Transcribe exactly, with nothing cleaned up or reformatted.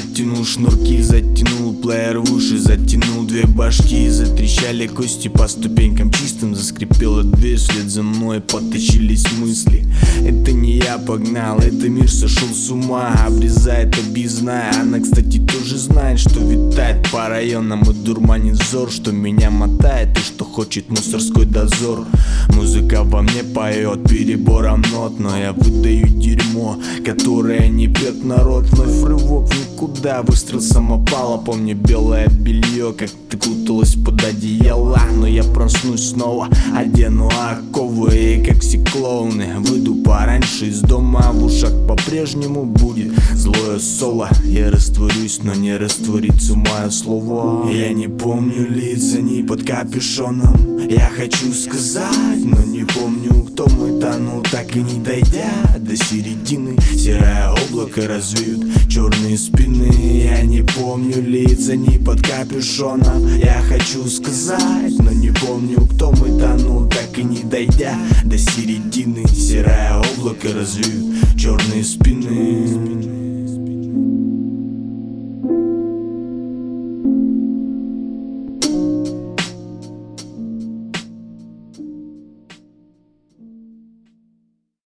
Затянул шнурки, затянул плеер в уши, затянул две башки. Затрещали кости по ступенькам чистым, заскрипела дверь, вслед за мной потащились мысли. Это не я погнал, это мир сошел с ума, обрезает объездная. Она, кстати, тоже знает, что витает по районам и дурманит взор, что меня мотает и что хочет мусорской дозор. Музыка во мне поет перебором нот, но я выдаю дерьмо, которое не пьет народ. Вновь рывок в никуда, выстрел самопала. Помню белое белье, как ты куталась под одеяло. Но я проснусь снова, одену оковы и, как все клоуны, выйду пораньше из дома. В ушах по-прежнему будет злое соло. Я растворюсь, но не растворится мое слово. Я не помню лица ни под капюшоном. Я хочу сказать, но не помню, кто мы. Тону, так и не дойдя до середины. Серое облако развеют черные спины. Я не помню лица ни под капюшоном. Я хочу сказать, но не помню, кто мы. Тону, так и не дойдя до середины. Серое облако развеют черные спины.